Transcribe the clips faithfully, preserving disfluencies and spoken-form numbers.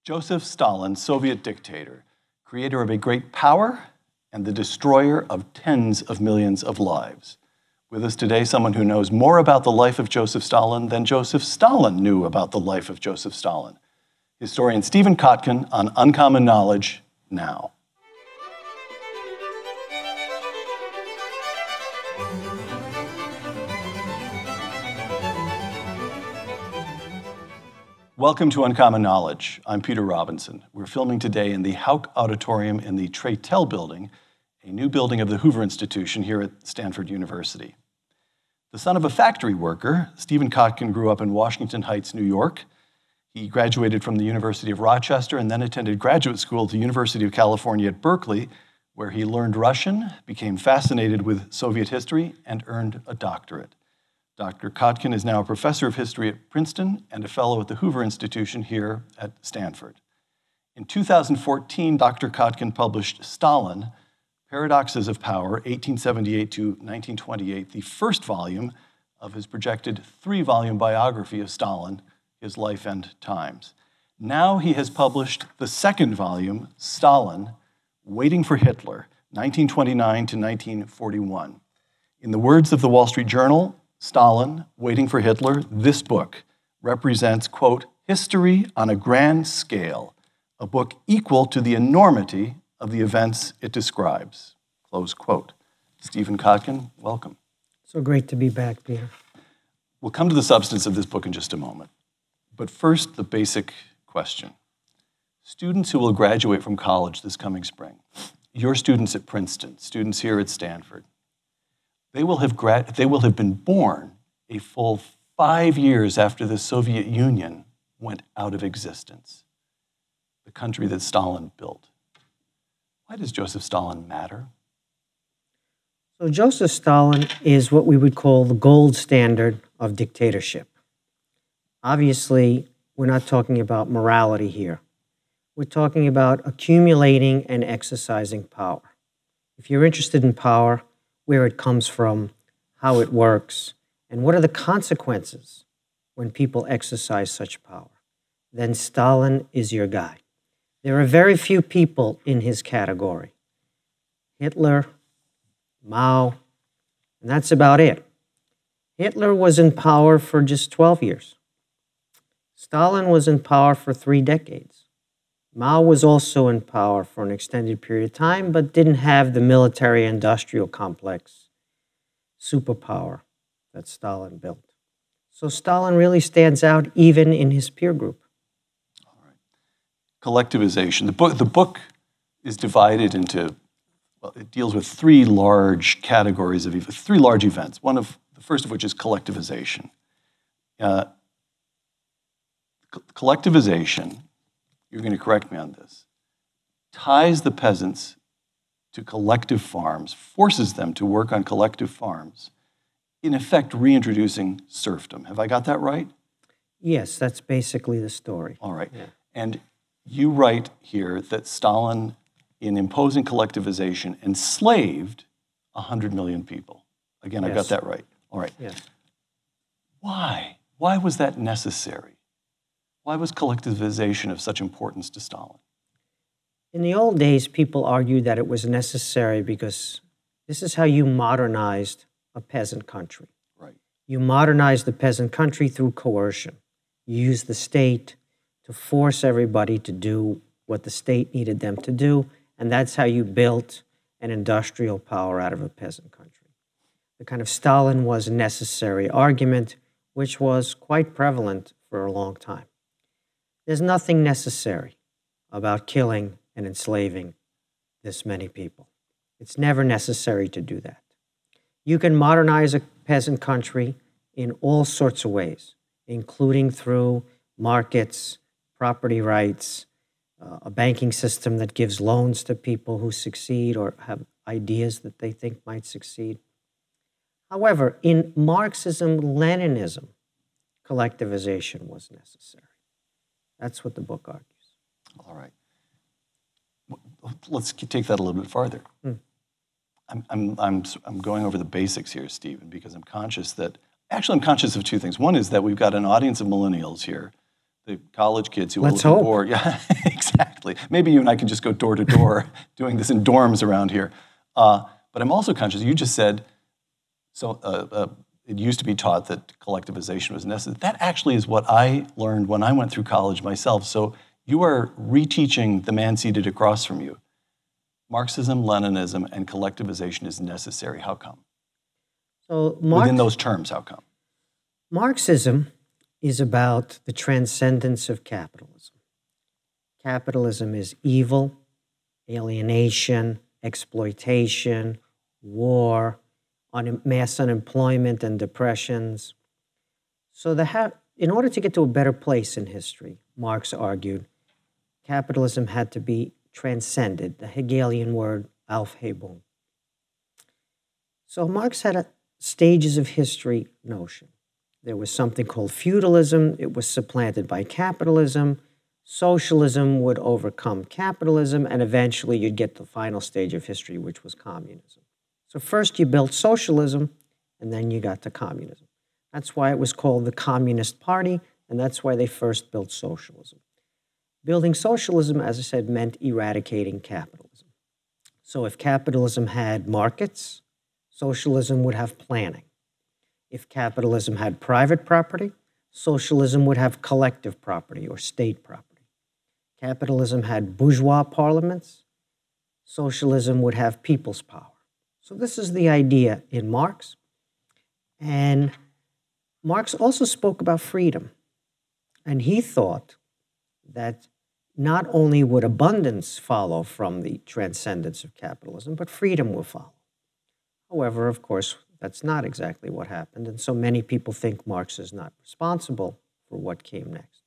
Joseph Stalin, Soviet dictator, creator of a great power and the destroyer of tens of millions of lives. With us today, someone who knows more about the life of Joseph Stalin than Joseph Stalin knew about the life of Joseph Stalin. Historian Stephen Kotkin on Uncommon Knowledge now. Welcome to Uncommon Knowledge. I'm Peter Robinson. We're filming today in the Houck Auditorium in the Traitel Building, a new building of the Hoover Institution here at Stanford University. The son of a factory worker, Stephen Kotkin grew up in Washington Heights, New York. He graduated from the University of Rochester and then attended graduate school at the University of California at Berkeley, where he learned Russian, became fascinated with Soviet history, and earned a doctorate. Doctor Kotkin is now a professor of history at Princeton and a fellow at the Hoover Institution here at Stanford. In two thousand fourteen, Doctor Kotkin published Stalin, Paradoxes of Power, eighteen seventy-eight to nineteen twenty-eight, the first volume of his projected three-volume biography of Stalin, His Life and Times. Now he has published the second volume, Stalin, Waiting for Hitler, nineteen twenty-nine to nineteen forty-one. In the words of the Wall Street Journal, Stalin, Waiting for Hitler, this book represents, quote, history on a grand scale, a book equal to the enormity of the events it describes, close quote. Stephen Kotkin, welcome. So great to be back, Peter. We'll come to the substance of this book in just a moment. But first, the basic question. Students who will graduate from college this coming spring, your students at Princeton, students here at Stanford, They will, have grad- they will have been born a full five years after the Soviet Union went out of existence, the country that Stalin built. Why does Joseph Stalin matter? So Joseph Stalin is what we would call the gold standard of dictatorship. Obviously, we're not talking about morality here. We're talking about accumulating and exercising power. If you're interested in power, where it comes from, how it works, and what are the consequences when people exercise such power, then Stalin is your guy. There are very few people in his category. Hitler, Mao, and that's about it. Hitler was in power for just twelve years. Stalin was in power for three decades. Mao was also in power for an extended period of time, but didn't have the military-industrial complex superpower that Stalin built. So Stalin really stands out even in his peer group. All right. Collectivization. The book, the book is divided into, well, it deals with three large categories of, three large events. One of, the first of which is collectivization. Uh, co- collectivization, you're going to correct me on this, ties the peasants to collective farms, forces them to work on collective farms, in effect reintroducing serfdom. Have I got that right? Yes, that's basically the story. All right. Yeah. And you write here that Stalin, in imposing collectivization, enslaved one hundred million people. Again, I got Yes. that right. All right. Yes. Why? Why was that necessary? Why was collectivization of such importance to Stalin? In the old days, people argued that it was necessary because this is how you modernized a peasant country. Right. You modernized the peasant country through coercion. You used the state to force everybody to do what the state needed them to do, and that's how you built an industrial power out of a peasant country. The kind of Stalin was necessary argument, which was quite prevalent for a long time. There's nothing necessary about killing and enslaving this many people. It's never necessary to do that. You can modernize a peasant country in all sorts of ways, including through markets, property rights, uh, a banking system that gives loans to people who succeed or have ideas that they think might succeed. However, in Marxism-Leninism, collectivization was necessary. That's what the book argues. All right. Let's take that a little bit farther. Hmm. I'm, I'm, I'm, I'm going over the basics here, Stephen, because I'm conscious that, actually I'm conscious of two things. One is that we've got an audience of millennials here the college kids who Let's are looking hope. for. Yeah, exactly. Maybe you and I can just go door to door doing this in dorms around here. Uh, but I'm also conscious, you just said, so uh, uh, it used to be taught that collectivization was necessary. That actually is what I learned when I went through college myself. So you are reteaching the man seated across from you. Marxism, Leninism, and collectivization is necessary. How come? So Marx, Within those terms, how come? Marxism is about the transcendence of capitalism. Capitalism is evil, alienation, exploitation, war, un- mass unemployment and depressions. So the ha- in order to get to a better place in history, Marx argued, capitalism had to be transcended, the Hegelian word Aufhebung. So Marx had a stages of history notion. There was something called feudalism. It was supplanted by capitalism. Socialism would overcome capitalism, and eventually you'd get the final stage of history, which was communism. So first you built socialism, and then you got to communism. That's why it was called the Communist Party, and that's why they first built socialism. Building socialism, as I said, meant eradicating capitalism. So if capitalism had markets, socialism would have planning. If capitalism had private property, socialism would have collective property or state property. Capitalism had bourgeois parliaments, socialism would have people's power. So this is the idea in Marx. And Marx also spoke about freedom. And he thought that not only would abundance follow from the transcendence of capitalism, but freedom will follow. However, of course, that's not exactly what happened, and so many people think Marx is not responsible for what came next.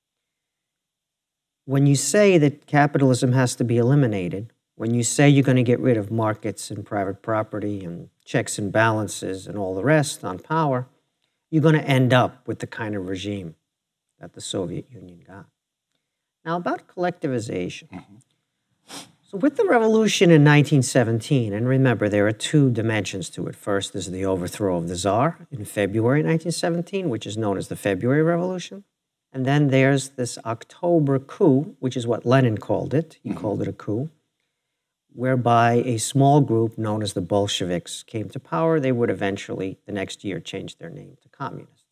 When you say that capitalism has to be eliminated, when you say you're going to get rid of markets and private property and checks and balances and all the rest on power, you're going to end up with the kind of regime that the Soviet Union got. Now, about collectivization. Mm-hmm. So with the revolution in nineteen seventeen, and remember, there are two dimensions to it. First is the overthrow of the Tsar in February nineteen seventeen, which is known as the February Revolution. And then there's this October coup, which is what Lenin called it. He mm-hmm. called it a coup, whereby a small group known as the Bolsheviks came to power. They would eventually, the next year, change their name to communists.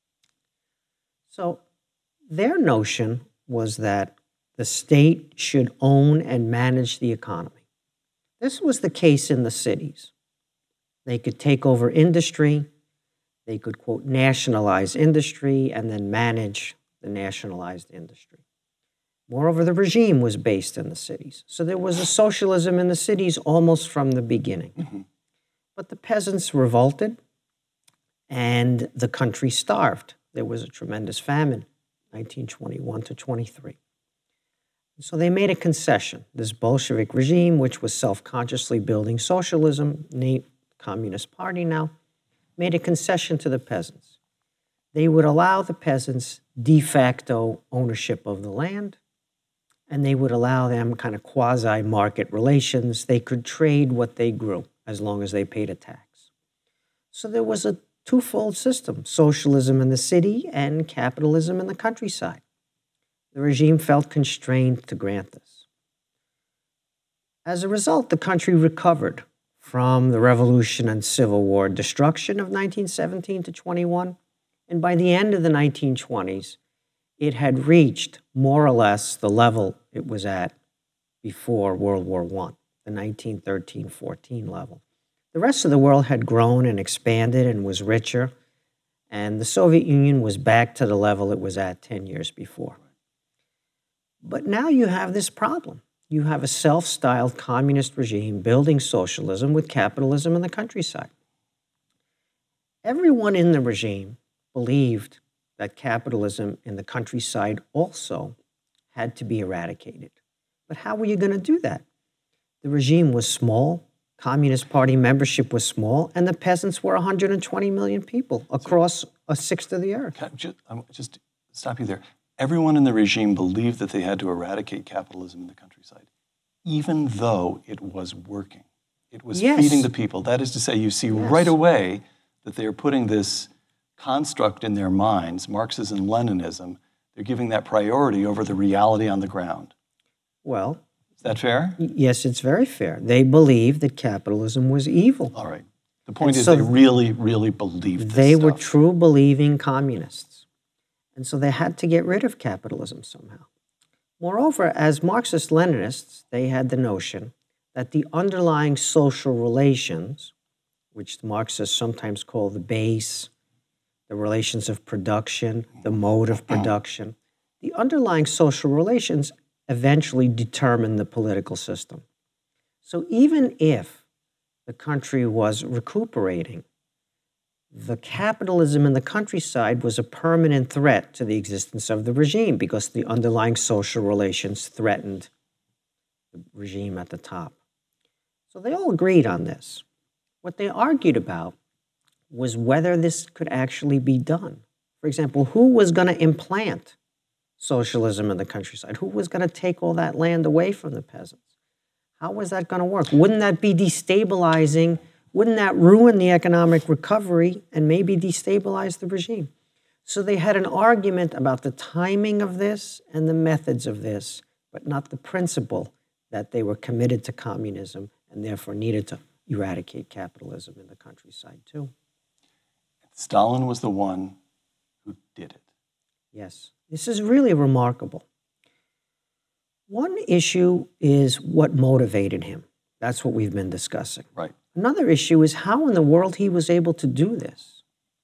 So their notion was that the state should own and manage the economy. This was the case in the cities. They could take over industry, they could, quote, nationalize industry, and then manage the nationalized industry. Moreover, the regime was based in the cities. So there was a socialism in the cities almost from the beginning. Mm-hmm. But the peasants revolted, and the country starved. There was a tremendous famine, nineteen twenty-one to twenty-three. So they made a concession. This Bolshevik regime, which was self-consciously building socialism, named Communist Party now, made a concession to the peasants. They would allow the peasants de facto ownership of the land, and they would allow them kind of quasi-market relations. They could trade what they grew as long as they paid a tax. So there was a twofold system, socialism in the city and capitalism in the countryside. The regime felt constrained to grant this. As a result, the country recovered from the revolution and civil war destruction of nineteen seventeen to twenty-one, and by the end of the nineteen twenties, it had reached more or less the level it was at before World War One, the nineteen thirteen fourteen level. The rest of the world had grown and expanded and was richer, and the Soviet Union was back to the level it was at ten years before. But now you have this problem. You have a self-styled communist regime building socialism with capitalism in the countryside. Everyone in the regime believed that capitalism in the countryside also had to be eradicated. But how were you going to do that? The regime was small, Communist Party membership was small, and the peasants were one hundred twenty million people across a sixth of the earth. Can I just, um, just stop you there. Everyone in the regime believed that they had to eradicate capitalism in the countryside, even though it was working. It was yes. feeding the people. That is to say, you see yes. right away that they are putting this construct in their minds, Marxism, Leninism. They're giving that priority over the reality on the ground. Well, is that fair? Yes, it's very fair. They believed that capitalism was evil. All right. The point And is so they really, really believed this They were stuff. true believing communists. And so they had to get rid of capitalism somehow. Moreover, as Marxist-Leninists, they had the notion that the underlying social relations, which the Marxists sometimes call the base, the relations of production, the mode of production, the underlying social relations eventually determine the political system. So even if the country was recuperating, the capitalism in the countryside was a permanent threat to the existence of the regime because the underlying social relations threatened the regime at the top. So they all agreed on this. What they argued about was whether this could actually be done. For example, who was going to implant socialism in the countryside? Who was going to take all that land away from the peasants? How was that going to work? Wouldn't that be destabilizing? Wouldn't that ruin the economic recovery and maybe destabilize the regime? So they had an argument about the timing of this and the methods of this, but not the principle that they were committed to communism and therefore needed to eradicate capitalism in the countryside too. Stalin was the one who did it. Yes, this is really remarkable. One issue is what motivated him. That's what we've been discussing. Right. Another issue is how in the world he was able to do this.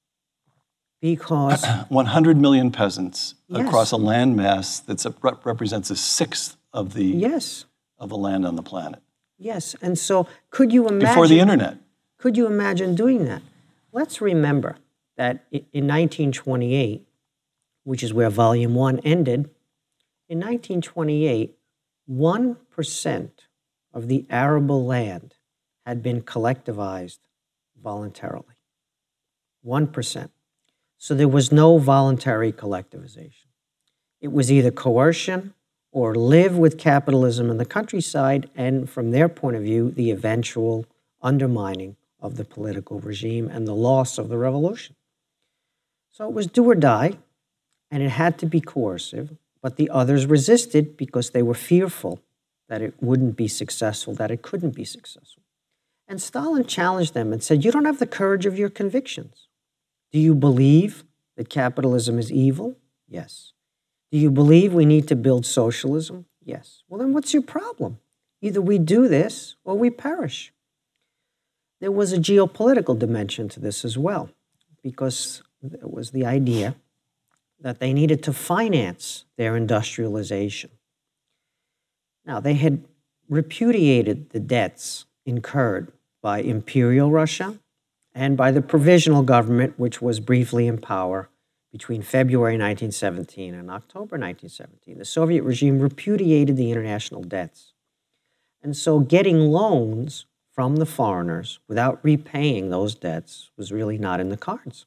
Because one hundred million peasants Yes. across a land mass that represents a sixth of the, yes, of the land on the planet. yes. And so could you imagine Before the internet. Could you imagine doing that? Let's remember that i- in nineteen twenty-eight, which is where volume one ended, in nineteen twenty-eight, one percent of the arable land had been collectivized voluntarily. one percent. So there was no voluntary collectivization. It was either coercion or live with capitalism in the countryside, and from their point of view, the eventual undermining of the political regime and the loss of the revolution. So it was do or die, and it had to be coercive, but the others resisted because they were fearful that it wouldn't be successful, that it couldn't be successful. And Stalin challenged them and said, you don't have the courage of your convictions. Do you believe that capitalism is evil? Yes. Do you believe we need to build socialism? Yes. Well, then what's your problem? Either we do this or we perish. There was a geopolitical dimension to this as well, because there was the idea that they needed to finance their industrialization. Now, they had repudiated the debts incurred by Imperial Russia and by the provisional government, which was briefly in power between February nineteen seventeen and October nineteen seventeen. The Soviet regime repudiated the international debts. And so getting loans from the foreigners without repaying those debts was really not in the cards.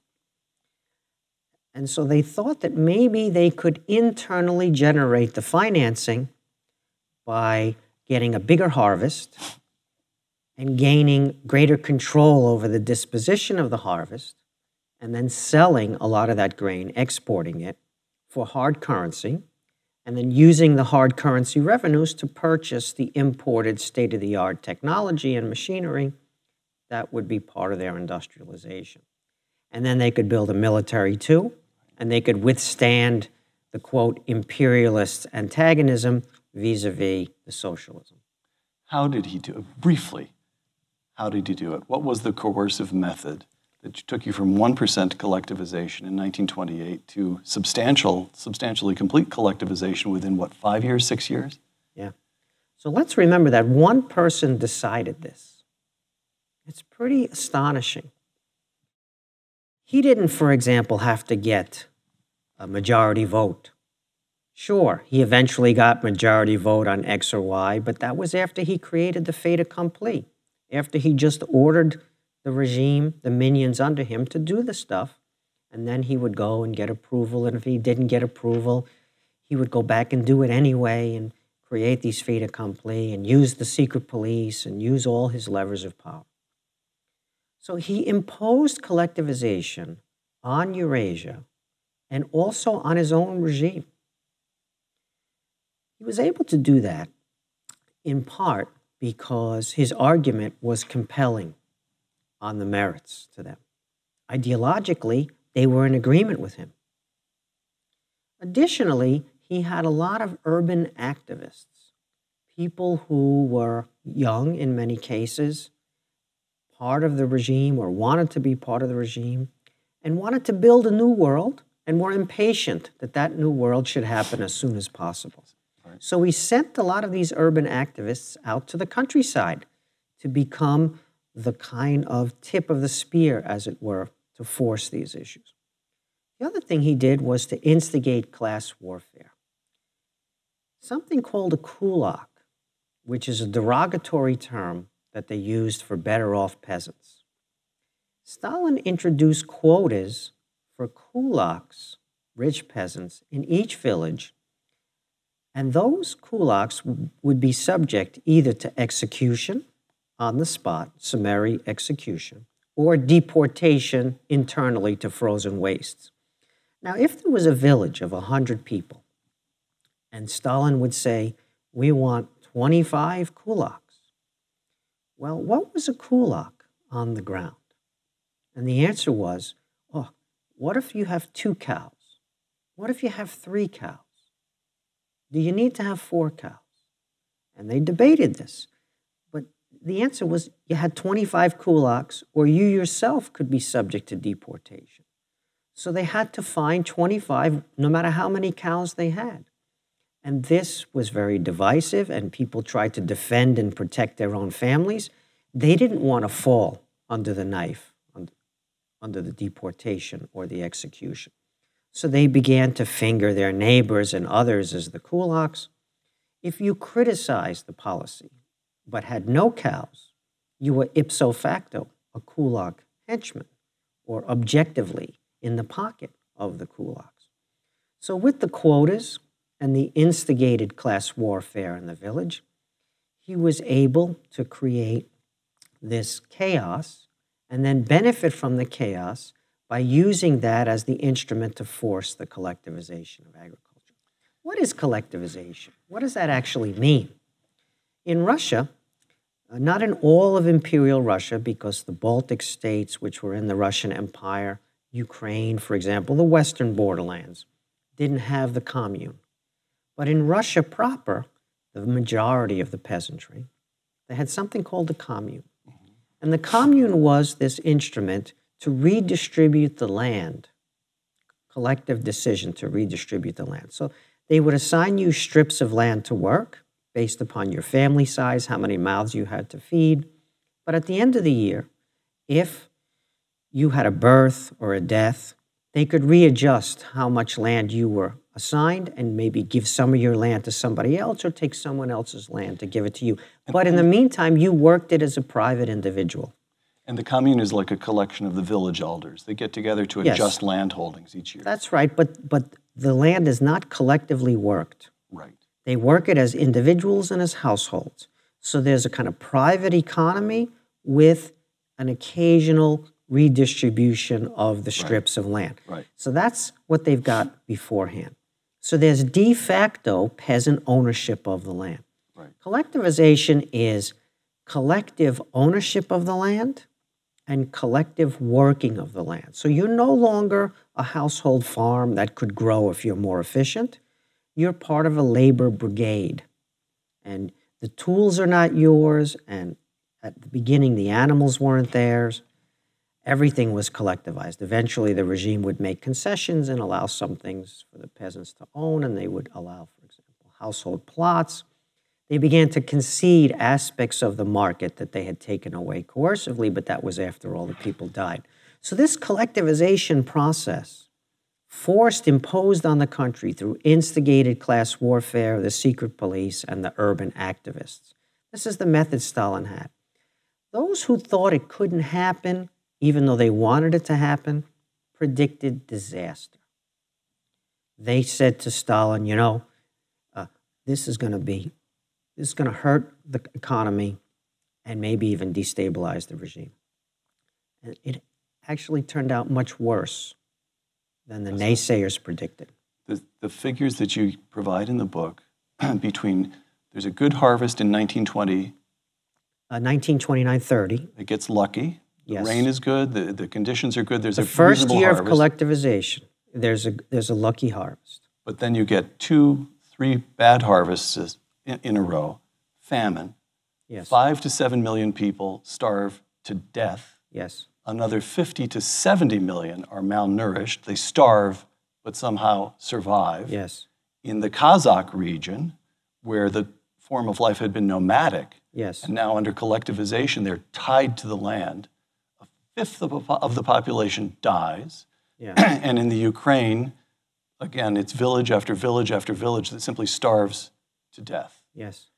And so they thought that maybe they could internally generate the financing by getting a bigger harvest and gaining greater control over the disposition of the harvest, and then selling a lot of that grain, exporting it for hard currency, and then using the hard currency revenues to purchase the imported state-of-the-art technology and machinery that would be part of their industrialization. And then they could build a military too, and they could withstand the, quote, imperialist antagonism vis-a-vis the socialism. How did he do it? Briefly, how did he do it? What was the coercive method that took you from one percent collectivization in nineteen twenty-eight to substantial, substantially complete collectivization within, what, five years, six years? Yeah. So let's remember that one person decided this. It's pretty astonishing. He didn't, for example, have to get a majority vote. Sure, he eventually got majority vote on X or Y, but that was after he created the fait accompli, after he just ordered the regime, the minions under him, to do the stuff, and then he would go and get approval, and if he didn't get approval, he would go back and do it anyway and create these fait accompli and use the secret police and use all his levers of power. So he imposed collectivization on Eurasia and also on his own regime. He was able to do that in part because his argument was compelling on the merits to them. Ideologically, they were in agreement with him. Additionally, he had a lot of urban activists, people who were young in many cases, part of the regime or wanted to be part of the regime, and wanted to build a new world and were impatient that that new world should happen as soon as possible. Right. So he sent a lot of these urban activists out to the countryside to become the kind of tip of the spear, as it were, to force these issues. The other thing he did was to instigate class warfare. Something called a kulak, which is a derogatory term that they used for better-off peasants. Stalin introduced quotas for kulaks, rich peasants, in each village, and those kulaks would be subject either to execution on the spot, summary execution, or deportation internally to frozen wastes. Now, if there was a village of one hundred people, and Stalin would say, we want twenty-five kulaks, well, what was a kulak on the ground? And the answer was, oh, what if you have two cows? What if you have three cows? Do you need to have four cows? And they debated this. But the answer was you had twenty-five kulaks, or you yourself could be subject to deportation. So they had to find twenty-five, no matter how many cows they had. And this was very divisive, and people tried to defend and protect their own families. They didn't want to fall under the knife, under the deportation or the execution. So they began to finger their neighbors and others as the kulaks. If you criticized the policy but had no cows, you were ipso facto a kulak henchman, or objectively in the pocket of the kulaks. So with the quotas and the instigated class warfare in the village, he was able to create this chaos and then benefit from the chaos by using that as the instrument to force the collectivization of agriculture. What is collectivization? What does that actually mean? In Russia, uh, not in all of imperial Russia, because the Baltic states, which were in the Russian Empire, Ukraine, for example, the western borderlands, didn't have the commune. But in Russia proper, the majority of the peasantry, they had something called a commune. And the commune was this instrument to redistribute the land, collective decision to redistribute the land. So they would assign you strips of land to work based upon your family size, how many mouths you had to feed. But at the end of the year, if you had a birth or a death, they could readjust how much land you were assigned and maybe give some of your land to somebody else or take someone else's land to give it to you. But in the meantime, you worked it as a private individual. And the commune is like a collection of the village elders. They get together to Yes. adjust land holdings each year. That's right, but, but the land is not collectively worked. Right. They work it as individuals and as households. So there's a kind of private economy with an occasional redistribution of the strips Right. of land. Right. So that's what they've got beforehand. So there's de facto peasant ownership of the land. Right. Collectivization is collective ownership of the land and collective working of the land. So you're no longer a household farm that could grow if you're more efficient. You're part of a labor brigade. And the tools are not yours, and at the beginning the animals weren't theirs. Everything was collectivized. Eventually the regime would make concessions and allow some things for the peasants to own, and they would allow, for example, household plots. They began to concede aspects of the market that they had taken away coercively, but that was after all the people died. So this collectivization process, forced, imposed on the country through instigated class warfare, the secret police, and the urban activists. This is the method Stalin had. Those who thought it couldn't happen, even though they wanted it to happen, predicted disaster. They said to Stalin, you know, uh, this is going to be This is going to hurt the economy and maybe even destabilize the regime. And it actually turned out much worse than the naysayers predicted. The, the figures that you provide in the book between, there's a good harvest in nineteen twenty. Uh, nineteen twenty-nine thirty. It gets lucky. The Yes. rain is good. The, the conditions are good. There's The a first reasonable year harvest. of collectivization, there's a, there's a lucky harvest. But then you get two, three bad harvests in, in a row, famine. Yes. Five to seven million people starve to death. Yes. Another fifty to seventy million are malnourished. They starve, but somehow survive. Yes. In the Kazakh region, where the form of life had been nomadic, Yes. and now under collectivization, they're tied to the land, a fifth of, a- of the population dies. Yeah. And in the Ukraine, again, it's village after village after village that simply starves to death. Yes.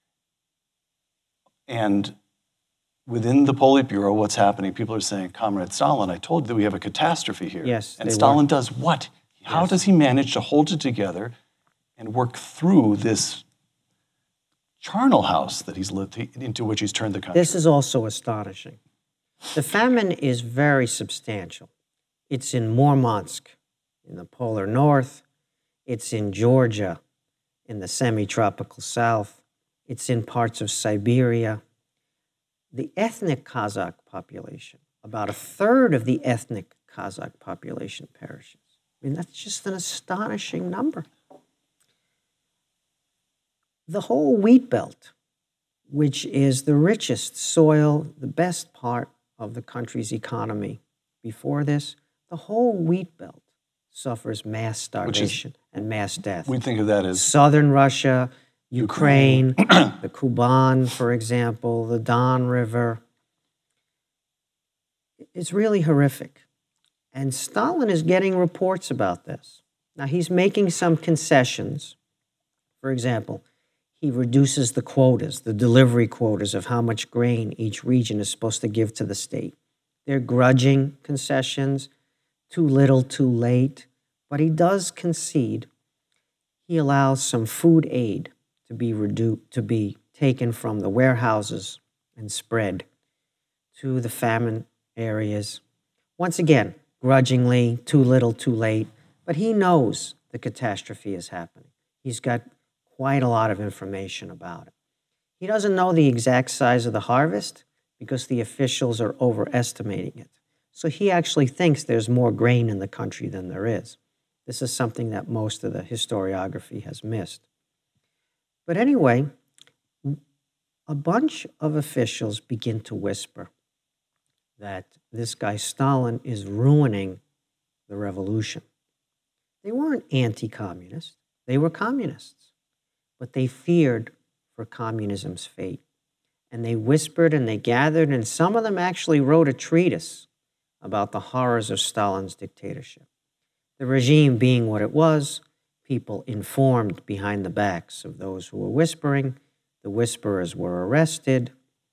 And within the Politburo, what's happening? People are saying, Comrade Stalin, I told you that we have a catastrophe here. Yes, And they Stalin were. does what? How Yes. does he manage to hold it together and work through this charnel house that he's lived into which he's turned the country? This is also astonishing. The famine is very substantial. It's in Murmansk, in the polar north. It's in Georgia, in the semi-tropical south. It's in parts of Siberia. The ethnic Kazakh population, about a third of the ethnic Kazakh population perishes. I mean, that's just an astonishing number. The whole wheat belt, which is the richest soil, the best part of the country's economy before this, the whole wheat belt suffers mass starvation and mass death. We think of that as Southern Russia, Ukraine, the Kuban, for example, the Don River. It's really horrific. And Stalin is getting reports about this. Now, he's making some concessions. For example, he reduces the quotas, the delivery quotas of how much grain each region is supposed to give to the state. They're grudging concessions, too little, too late. But he does concede. He allows some food aid to be redu- to be taken from the warehouses and spread to the famine areas. Once again, grudgingly, too little, too late. But he knows the catastrophe is happening. He's got quite a lot of information about it. He doesn't know the exact size of the harvest because the officials are overestimating it. So he actually thinks there's more grain in the country than there is. This is something that most of the historiography has missed. But anyway, a bunch of officials begin to whisper that this guy Stalin is ruining the revolution. They weren't anti-communist, they were communists, but they feared for communism's fate. And they whispered and they gathered, and some of them actually wrote a treatise about the horrors of Stalin's dictatorship. The regime being what it was, people informed behind the backs of those who were whispering. The whisperers were arrested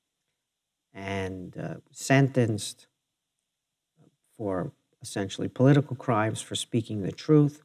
and uh, sentenced for essentially political crimes for speaking the truth.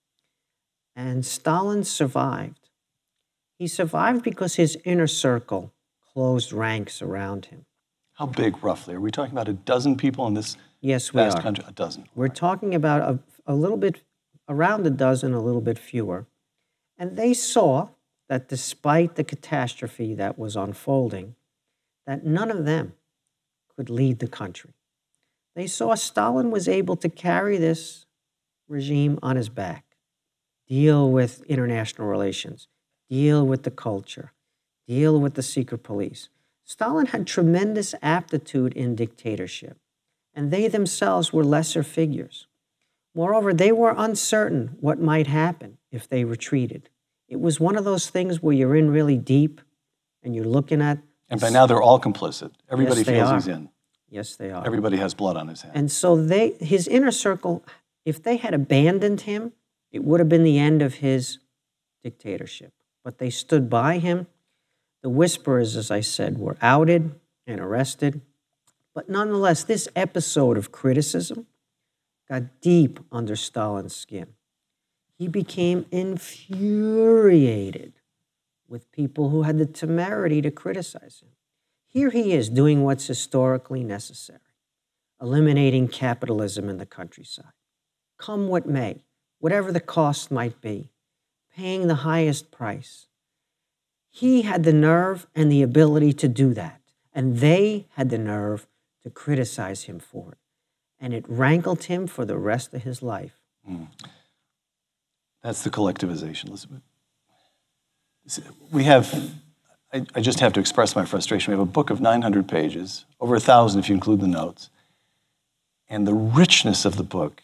And Stalin survived. He survived because his inner circle closed ranks around him. How big, roughly? Are we talking about a dozen people in this Yes, we vast are. country? A dozen. We're talking about a, a little bit, around a dozen, a little bit fewer. And they saw that despite the catastrophe that was unfolding, that none of them could lead the country. They saw Stalin was able to carry this regime on his back, deal with international relations, deal with the culture, deal with the secret police. Stalin had tremendous aptitude in dictatorship, and they themselves were lesser figures. Moreover, they were uncertain what might happen if they retreated. It was one of those things where you're in really deep and you're looking at... And by now they're all complicit. Everybody Yes, they feels are. he's in. Yes, they are. Everybody has blood on his hands. And so they, his inner circle, if they had abandoned him, it would have been the end of his dictatorship. But they stood by him. The whisperers, as I said, were outed and arrested. But nonetheless, this episode of criticism got deep under Stalin's skin. He became infuriated with people who had the temerity to criticize him. Here he is doing what's historically necessary, eliminating capitalism in the countryside. Come what may, whatever the cost might be, paying the highest price. He had the nerve and the ability to do that. And they had the nerve to criticize him for it. And it rankled him for the rest of his life. Mm. That's the collectivization, Elizabeth. We have, I, I just have to express my frustration. We have a book of nine hundred pages, over a thousand if you include the notes. And the richness of the book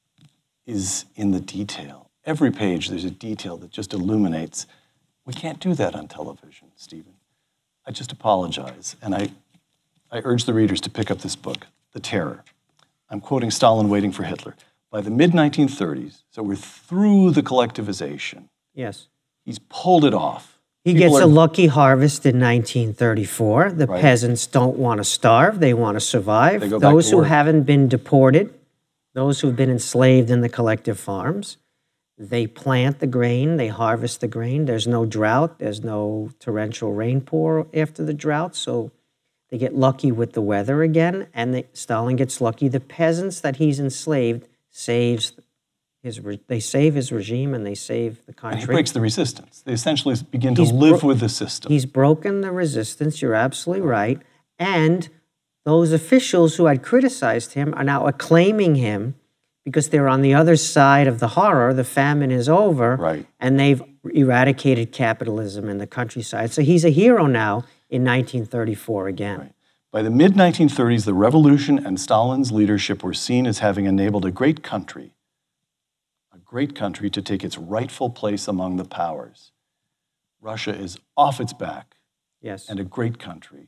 is in the detail. Every page there's a detail that just illuminates. We can't do that on television, Stephen. I just apologize. And I, I urge the readers to pick up this book, The Terror. I'm quoting Stalin, Waiting for Hitler. By the mid nineteen thirties, so we're through the collectivization. Yes. He's pulled it off. He People gets are, a lucky harvest in nineteen thirty-four. The Right. peasants don't want to starve. They want to survive. They go back Those to who work. haven't been deported, those who've been enslaved in the collective farms, they plant the grain, they harvest the grain. There's no drought. There's no torrential rainpour after the drought. So they get lucky with the weather again, and they, Stalin gets lucky. The peasants that he's enslaved saves his, re- they save his regime and they save the and country. he breaks the resistance. They essentially begin to He's live bro- with the system. He's broken the resistance, you're absolutely right. And those officials who had criticized him are now acclaiming him because they're on the other side of the horror. The famine is over, Right. and they've eradicated capitalism in the countryside. So he's a hero now in nineteen thirty-four again. Right. By the mid nineteen thirties, the revolution and Stalin's leadership were seen as having enabled a great country, a great country to take its rightful place among the powers. Russia is off its back, Yes. and a great country,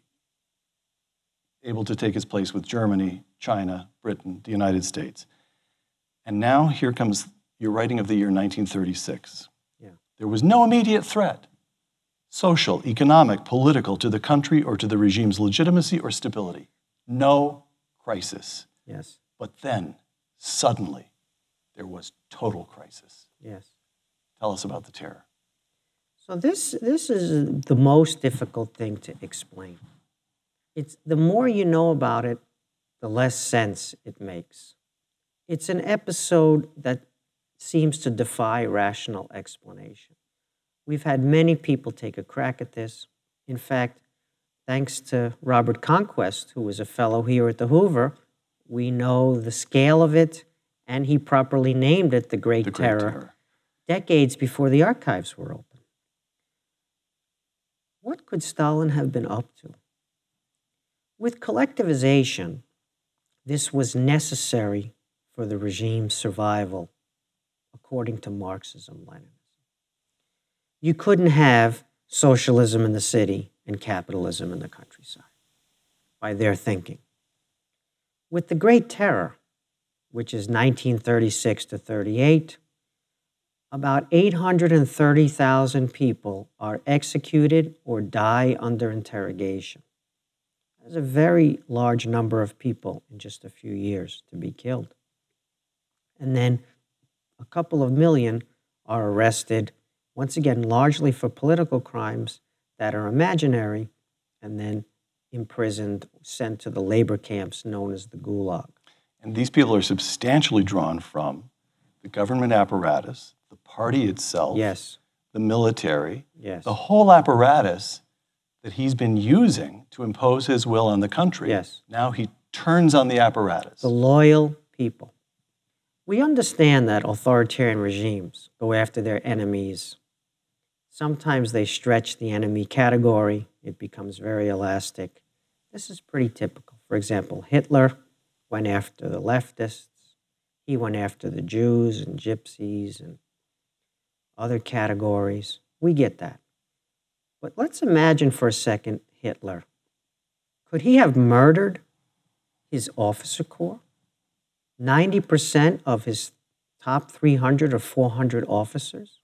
able to take its place with Germany, China, Britain, the United States. And now here comes your writing of the year nineteen thirty-six. Yeah. There was no immediate threat, social, economic, political, to the country or to the regime's legitimacy or stability. No crisis. Yes. But then, suddenly, there was total crisis. Yes. Tell us about the terror. So this this is the most difficult thing to explain. It's the more you know about it, the less sense it makes. It's an episode that seems to defy rational explanation. We've had many people take a crack at this. In fact, thanks to Robert Conquest, who was a fellow here at the Hoover, we know the scale of it, and he properly named it the Great, The Great Terror, Terror. decades before the archives were open. What could Stalin have been up to? With collectivization, this was necessary for the regime's survival, according to Marxism-Leninism. You couldn't have socialism in the city and capitalism in the countryside, by their thinking. With the Great Terror, which is nineteen thirty-six to thirty-eight, about eight hundred thirty thousand people are executed or die under interrogation. That's a very large number of people in just a few years to be killed. And then a couple of million are arrested, once again, largely for political crimes that are imaginary, and then imprisoned, sent to the labor camps known as the Gulag. And these people are substantially drawn from the government apparatus, the party itself, Yes, the military, yes, the whole apparatus that he's been using to impose his will on the country. yes. Now he turns on the apparatus. The loyal people. We understand that authoritarian regimes go after their enemies. Sometimes they stretch the enemy category. It becomes very elastic. This is pretty typical. For example, Hitler went after the leftists. He went after the Jews and gypsies and other categories. We get that. But let's imagine for a second Hitler. Could he have murdered his officer corps? ninety percent of his top three hundred or four hundred officers?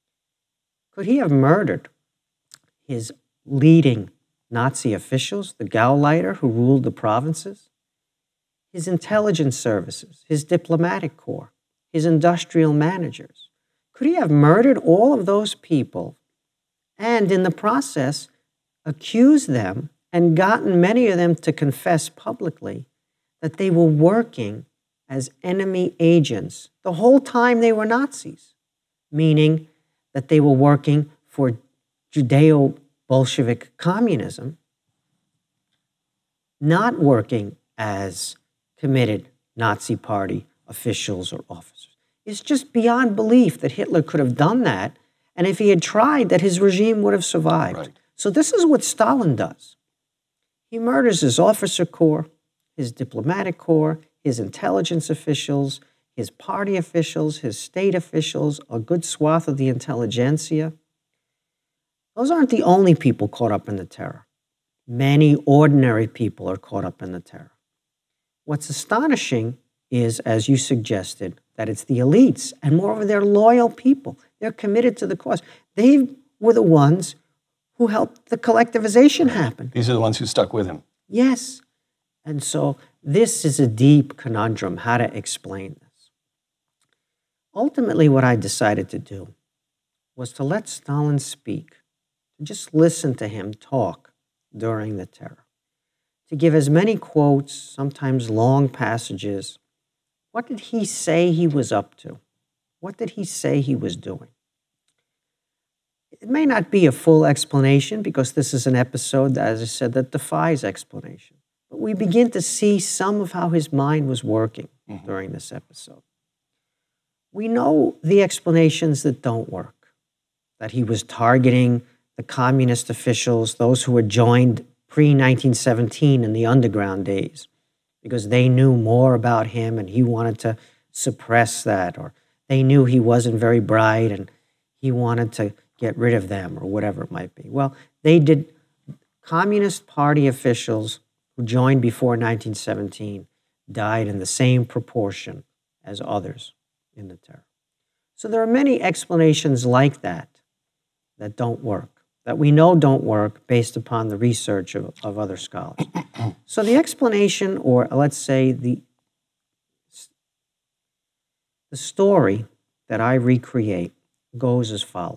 Could he have murdered his leading Nazi officials, the Gauleiter who ruled the provinces? His intelligence services, his diplomatic corps, his industrial managers? Could he have murdered all of those people and in the process accused them and gotten many of them to confess publicly that they were working as enemy agents the whole time they were Nazis, meaning that they were working for Judeo Bolshevik communism, not working as committed Nazi Party officials or officers. It's just beyond belief that Hitler could have done that, and if he had tried, that his regime would have survived. Right. So this is what Stalin does. He murders his officer corps, his diplomatic corps, his intelligence officials, his party officials, his state officials, a good swath of the intelligentsia. Those aren't the only people caught up in the terror. Many ordinary people are caught up in the terror. What's astonishing is, as you suggested, that it's the elites, and moreover, they're loyal people. They're committed to the cause. They were the ones who helped the collectivization happen. These are the ones who stuck with him. Yes. And so this is a deep conundrum, how to explain this. Ultimately, what I decided to do was to let Stalin speak, to just listen to him talk during the terror, to give as many quotes, sometimes long passages. What did he say he was up to? What did he say he was doing? It may not be a full explanation because this is an episode, as I said, that defies explanation. But we begin to see some of how his mind was working mm-hmm. during this episode. We know the explanations that don't work, that he was targeting the communist officials, those who had joined pre nineteen seventeen in the underground days, because they knew more about him and he wanted to suppress that, or they knew he wasn't very bright and he wanted to get rid of them, or whatever it might be. Well, they did. Communist Party officials who joined before nineteen seventeen died in the same proportion as others in the terror. So there are many explanations like that that don't work, that we know don't work based upon the research of, of other scholars. So the explanation, or let's say the, the story that I recreate goes as follows.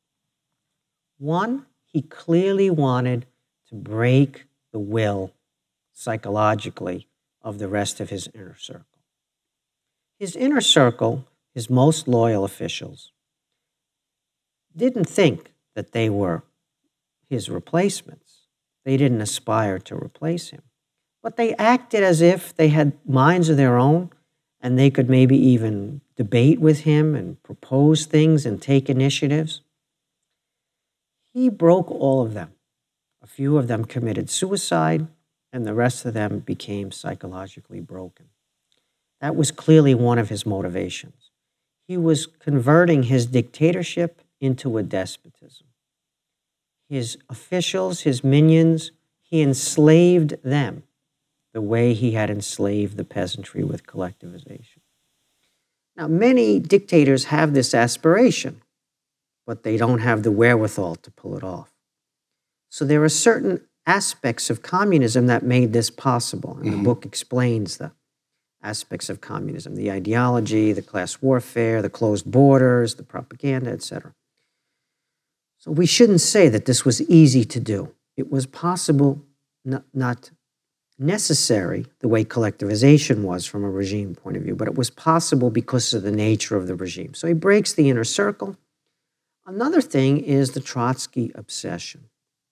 One, he clearly wanted to break the will psychologically of the rest of his inner circle. His inner circle, his most loyal officials, didn't think that they were his replacements. They didn't aspire to replace him. But they acted as if they had minds of their own and they could maybe even debate with him and propose things and take initiatives. He broke all of them. A few of them committed suicide, and the rest of them became psychologically broken. That was clearly one of his motivations. He was converting his dictatorship into a despotism. His officials, his minions, he enslaved them the way he had enslaved the peasantry with collectivization. Now, many dictators have this aspiration, but they don't have the wherewithal to pull it off. So there are certain aspects of communism that made this possible, and mm-hmm. the book explains the aspects of communism, the ideology, the class warfare, the closed borders, the propaganda, et cetera. So we shouldn't say that this was easy to do. It was possible, not, not necessary, the way collectivization was from a regime point of view, but it was possible because of the nature of the regime. So he breaks the inner circle. Another thing is the Trotsky obsession.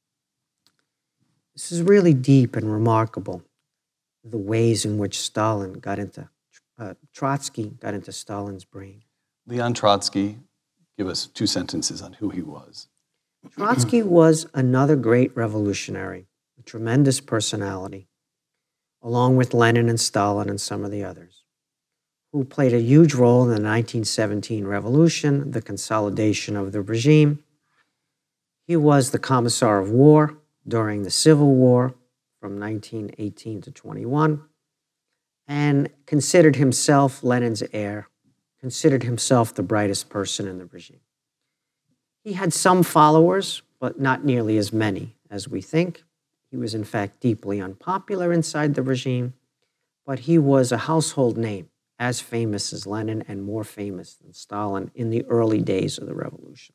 This is really deep and remarkable, the ways in which Stalin got into, uh, Trotsky got into Stalin's brain. Leon Trotsky, give us two sentences on who he was. Trotsky was another great revolutionary, a tremendous personality, along with Lenin and Stalin and some of the others, who played a huge role in the nineteen seventeen revolution, the consolidation of the regime. He was the Commissar of War during the Civil War from nineteen eighteen to twenty-one, and considered himself Lenin's heir, considered himself the brightest person in the regime. He had some followers, but not nearly as many as we think. He was, in fact, deeply unpopular inside the regime, but he was a household name, as famous as Lenin and more famous than Stalin in the early days of the revolution.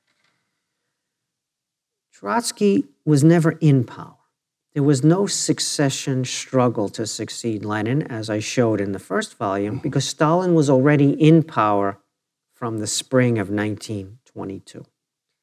Trotsky was never in power. There was no succession struggle to succeed Lenin, as I showed in the first volume, because Stalin was already in power from the spring of nineteen twenty-two.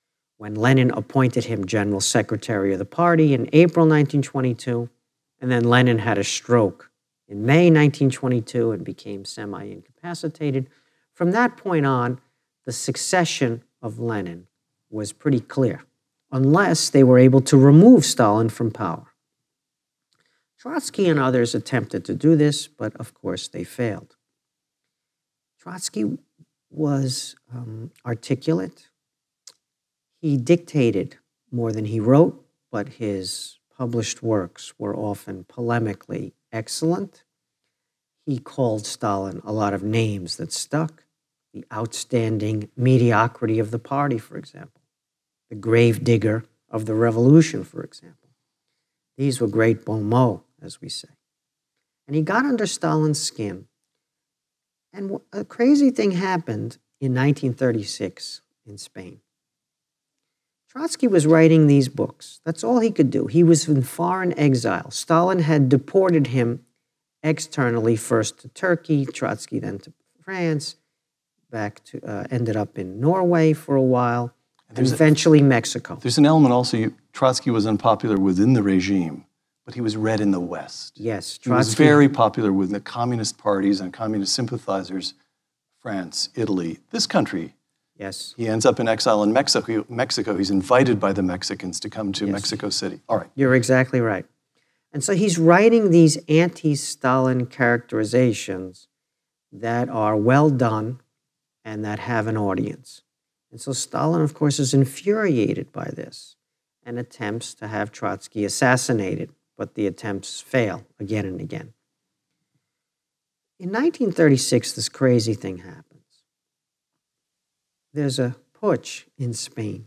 when Lenin appointed him general secretary of the party in April nineteen twenty-two, and then Lenin had a stroke in May nineteen twenty-two and became semi-incapacitated. From that point on, the succession of Lenin was pretty clear, unless they were able to remove Stalin from power. Trotsky and others attempted to do this, but of course they failed. Trotsky was um, articulate. He dictated more than he wrote, but his published works were often polemically excellent. He called Stalin a lot of names that stuck. The outstanding mediocrity of the party, for example. The grave digger of the revolution, for example. These were great bon mots, as we say. And he got under Stalin's skin. And a crazy thing happened in nineteen thirty-six in Spain. Trotsky was writing these books. That's all he could do. He was in foreign exile. Stalin had deported him externally, first to Turkey, Trotsky then to France, back to, uh, ended up in Norway for a while, and There's eventually a, Mexico. There's an element also, you, Trotsky was unpopular within the regime, but he was read in the West. Yes, Trotsky. He was very popular with the communist parties and communist sympathizers, France, Italy, this country. Yes. He ends up in exile in Mexico. Mexico. He's invited by the Mexicans to come to Yes. Mexico City. All right. You're exactly right. And so he's writing these anti-Stalin characterizations that are well done and that have an audience. And so Stalin, of course, is infuriated by this and attempts to have Trotsky assassinated, but the attempts fail again and again. In nineteen thirty-six, this crazy thing happens. There's a putsch in Spain.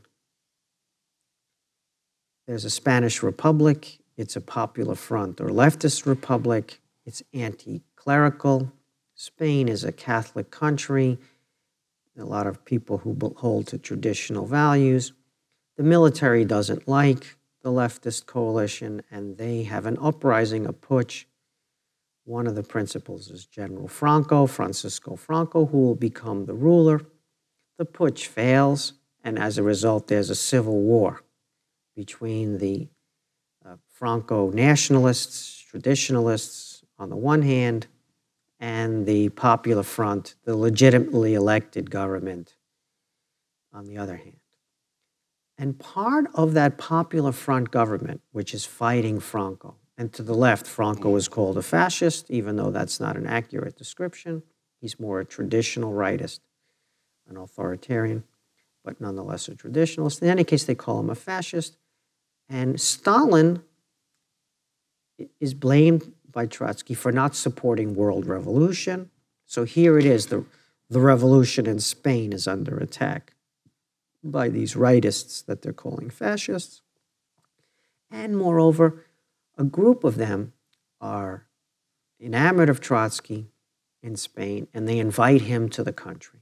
There's a Spanish Republic. It's a Popular Front or leftist republic. It's anti-clerical. Spain is a Catholic country. A lot of people who hold to traditional values. The military doesn't like the leftist coalition, and they have an uprising, a putsch. One of the principals is General Franco, Francisco Franco, who will become the ruler. The putsch fails, and as a result, there's a civil war between the uh, Franco nationalists, traditionalists on the one hand, and the Popular Front, the legitimately elected government, on the other hand. And part of that Popular Front government, which is fighting Franco, and to the left, Franco is called a fascist, even though that's not an accurate description. He's more a traditional rightist, an authoritarian, but nonetheless a traditionalist. In any case, they call him a fascist. And Stalin is blamed by Trotsky for not supporting world revolution. So here it is, the, the revolution in Spain is under attack by these rightists that they're calling fascists. And moreover, a group of them are enamored of Trotsky in Spain, and they invite him to the country.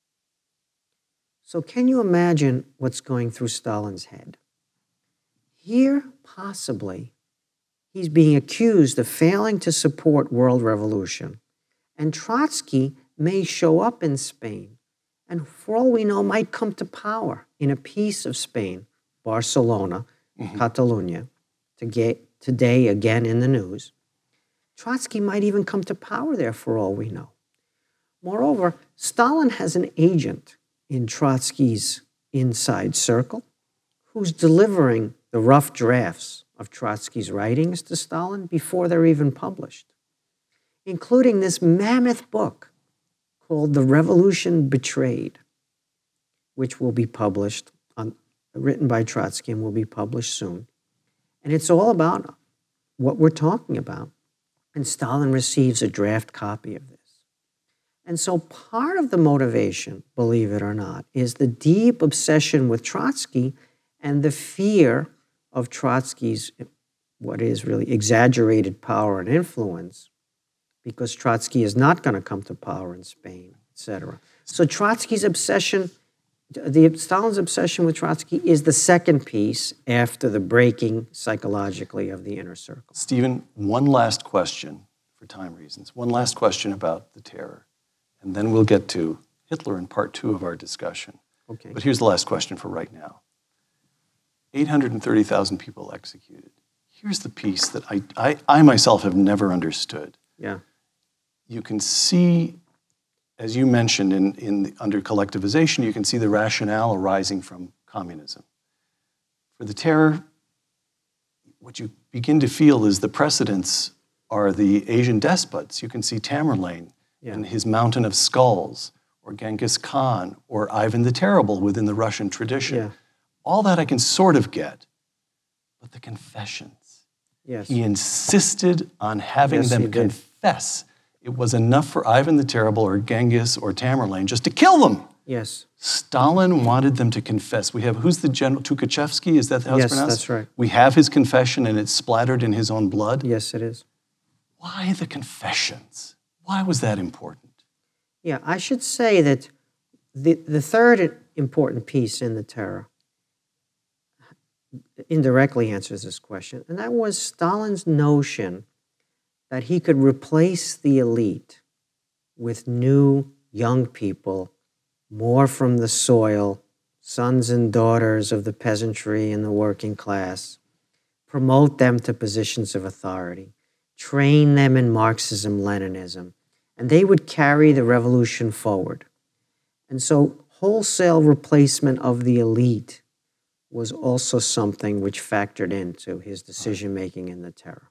So can you imagine what's going through Stalin's head? Here, possibly, he's being accused of failing to support world revolution, and Trotsky may show up in Spain, and for all we know, might come to power in a piece of Spain, Barcelona, mm-hmm. Catalonia, to get today again in the news. Trotsky might even come to power there for all we know. Moreover, Stalin has an agent in Trotsky's inside circle who's delivering the rough drafts of Trotsky's writings to Stalin before they're even published, including this mammoth book called The Revolution Betrayed, which will be published, on, written by Trotsky and will be published soon. And it's all about what we're talking about. And Stalin receives a draft copy of this. And so part of the motivation, believe it or not, is the deep obsession with Trotsky and the fear of Trotsky's, what is really exaggerated power and influence, because Trotsky is not going to come to power in Spain, et cetera. So Trotsky's obsession, the Stalin's obsession with Trotsky is the second piece after the breaking psychologically of the inner circle. Stephen, one last question for time reasons. One last question about the terror. And then we'll get to Hitler in part two of our discussion. Okay. But here's the last question for right now. eight hundred thirty thousand people executed. Here's the piece that I, I, I myself have never understood. Yeah. You can see, as you mentioned, in, in the, under collectivization, you can see the rationale arising from communism. For the terror, what you begin to feel is the precedents are the Asian despots. You can see Tamerlane Yeah. and his Mountain of Skulls, or Genghis Khan, or Ivan the Terrible within the Russian tradition. Yeah. All that I can sort of get, but the confessions. Yes. He insisted on having Yes, he them did. confess. It was enough for Ivan the Terrible or Genghis or Tamerlane just to kill them. Yes. Stalin wanted them to confess. We have, who's the general, Tukhachevsky, is that how it's Yes, pronounced? that's right. We have his confession and it's splattered in his own blood. Yes, it is. Why the confessions? Why was that important? Yeah, I should say that the, the third important piece in the terror indirectly answers this question, and that was Stalin's notion that he could replace the elite with new young people, more from the soil, sons and daughters of the peasantry and the working class, promote them to positions of authority, train them in Marxism, Leninism, and they would carry the revolution forward. And so wholesale replacement of the elite was also something which factored into his decision-making in the terror.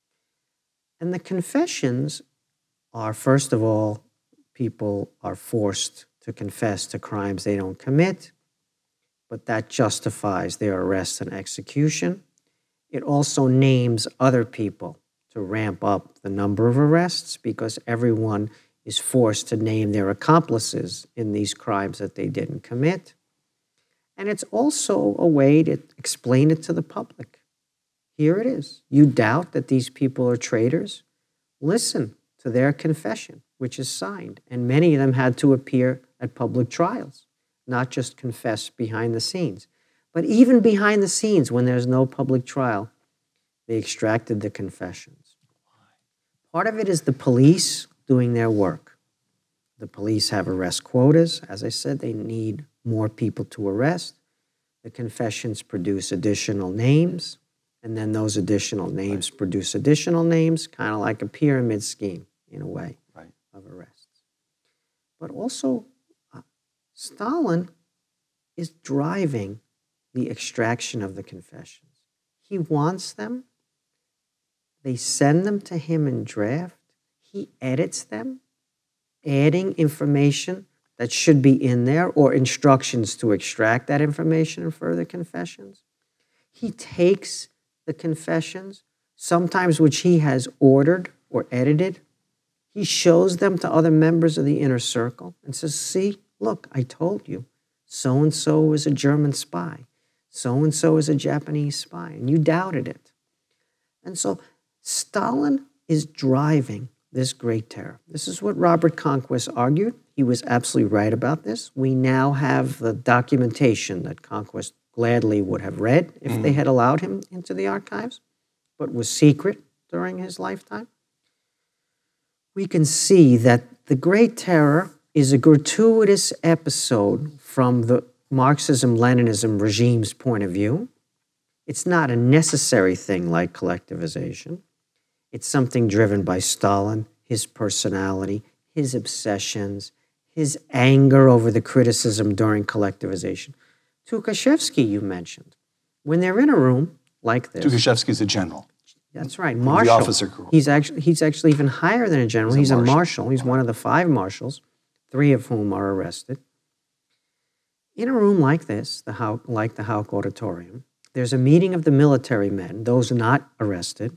And the confessions are, first of all, people are forced to confess to crimes they don't commit, but that justifies their arrest and execution. It also names other people to ramp up the number of arrests because everyone is forced to name their accomplices in these crimes that they didn't commit. And it's also a way to explain it to the public. Here it is. You doubt that these people are traitors? Listen to their confession, which is signed. And many of them had to appear at public trials, not just confess behind the scenes. But even behind the scenes, when there's no public trial, they extracted the confessions. Part of it is the police doing their work. The police have arrest quotas. As I said, they need more people to arrest. The confessions produce additional names, and then those additional names right. produce additional names, kind of like a pyramid scheme in a way right. of arrests. But also, uh, Stalin is driving the extraction of the confessions. He wants them. They send them to him in draft. He edits them, adding information that should be in there or instructions to extract that information in further confessions. He takes the confessions, sometimes which he has ordered or edited. He shows them to other members of the inner circle and says, see, look, I told you, so-and-so is a German spy. So-and-so is a Japanese spy, and you doubted it. And so Stalin is driving this great terror. This is what Robert Conquest argued. He was absolutely right about this. We now have the documentation that Conquest gladly would have read if mm. they had allowed him into the archives, but was secret during his lifetime. We can see that the Great Terror is a gratuitous episode from the Marxism-Leninism regime's point of view. It's not a necessary thing like collectivization. It's something driven by Stalin, his personality, his obsessions, his anger over the criticism during collectivization. Tukhachevsky, you mentioned. When they're in a room like this... Tukhachevsky's a general. That's right, marshal. The officer corps. He's actually, he's actually even higher than a general. He's, he's a, a marshal. marshal. He's one of the five marshals, three of whom are arrested. In a room like this, the Hauck, like the Hauck Auditorium, there's a meeting of the military men, those not arrested,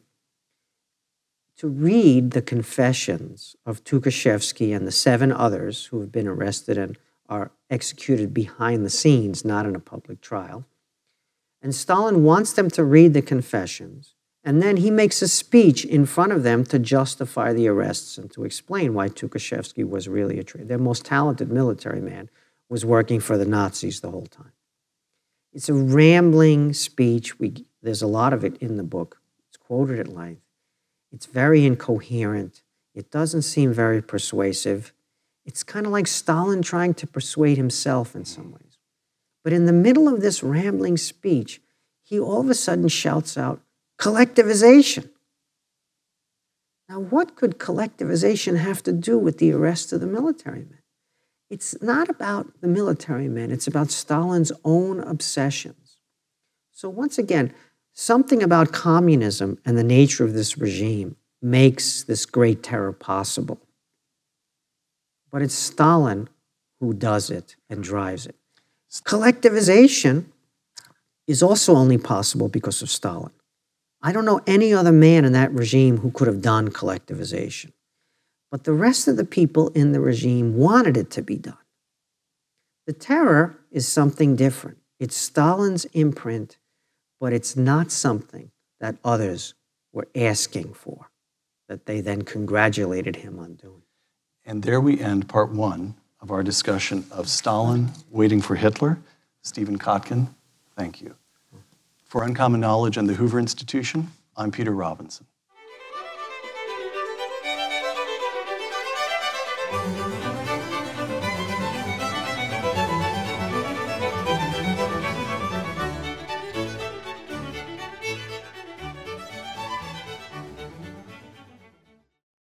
to read the confessions of Tukhachevsky and the seven others who have been arrested and are executed behind the scenes, not in a public trial. And Stalin wants them to read the confessions, and then he makes a speech in front of them to justify the arrests and to explain why Tukhachevsky was really a traitor. Their most talented military man was working for the Nazis the whole time. It's a rambling speech. We, there's a lot of it in the book. It's quoted at length. It's very incoherent. It doesn't seem very persuasive. It's kind of like Stalin trying to persuade himself in some ways. But in the middle of this rambling speech, he all of a sudden shouts out, collectivization. Now, what could collectivization have to do with the arrest of the military men? It's not about the military men. It's about Stalin's own obsessions. So once again, something about communism and the nature of this regime makes this great terror possible. But it's Stalin who does it and drives it. Collectivization is also only possible because of Stalin. I don't know any other man in that regime who could have done collectivization. But the rest of the people in the regime wanted it to be done. The terror is something different. It's Stalin's imprint, but it's not something that others were asking for, that they then congratulated him on doing. And there we end part one of our discussion of Stalin waiting for Hitler. Stephen Kotkin, thank you. For Uncommon Knowledge and the Hoover Institution, I'm Peter Robinson.